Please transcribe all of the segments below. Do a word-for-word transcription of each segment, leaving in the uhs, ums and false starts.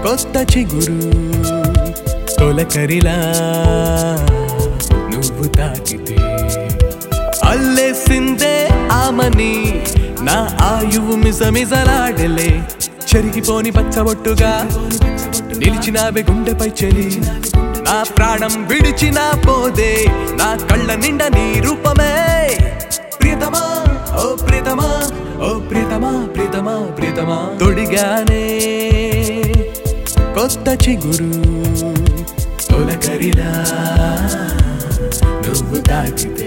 కొత్త చిగురు తొలకరిలా నువ్వు తాకితే అల్లేసిందే ఆమని నా ఆయువు మిసమిసలాడలే చెరిగిపోని పచ్చబొట్టుగా నిలిచినావే గుండెపై చెలి నా ప్రాణం విడిచినా పోదే నా కళ్ళ నిండా నీ రూపమే ప్రియతమా ఓ ప్రియతమా ఓ ప్రియతమా ప్రియతమా ప్రియతమా తొడిగానే కొత్త చిగురు తొలకరిలా నువ్వు తాకితే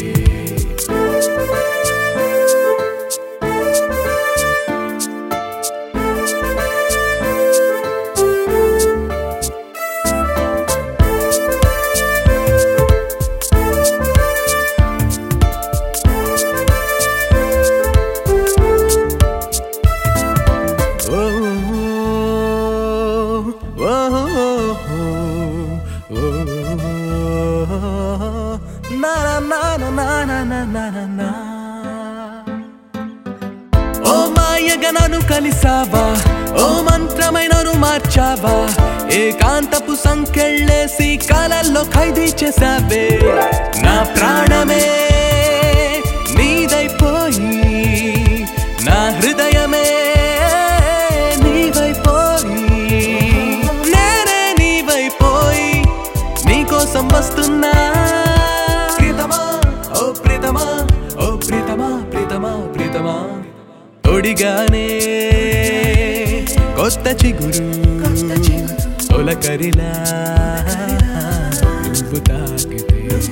ఓ మాయగా నన్ను కలిసావా ఓ మంత్రమైనను మార్చావా ఏకాంతపు సంకెళ్ళేసి కాలల్లో ఖైదీ చేసావే నా ప్రాణమే నీదైపోయి నా హృదయమే నీవైపోయి నేనే నీవైపోయి నీకోసం వస్తున్నా ప్రియతమా ఓ ప్రియతమా ఓ ప్రియతమా ప్రియతమా ప్రియతమా తొడిగానే కొత్త చిగురు తొలకరిలా నువ్వు తాకితే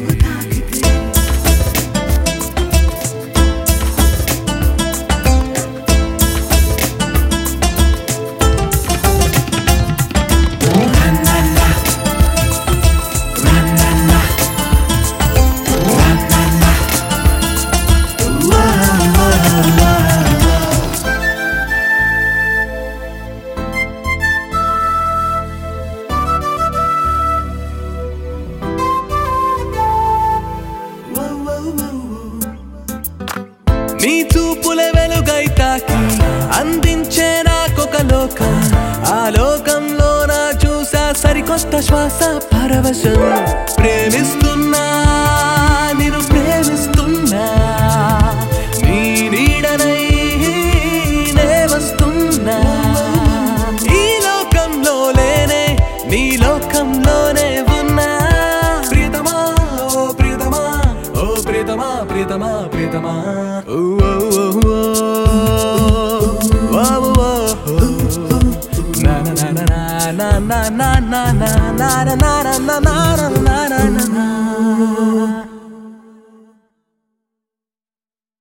నీ చూపుల వెలుగై తాకి అందించే నాకొక లోకం ఆ లోకంలో నా చూసా సరికొత్త శ్వాస పరవశం ప్రేమిస్తున్నా నిన్ను ప్రేమిస్తున్నా నీ నీడనై నే వస్తున్నా ఈ లోకంలో లేనే నీ లోకంలోనే ఉన్నా ప్రియతమా ఓ ప్రియతమా ఓ ప్రియతమా ప్రియతమా ప్రియతమా na na na na na na na na na na na na na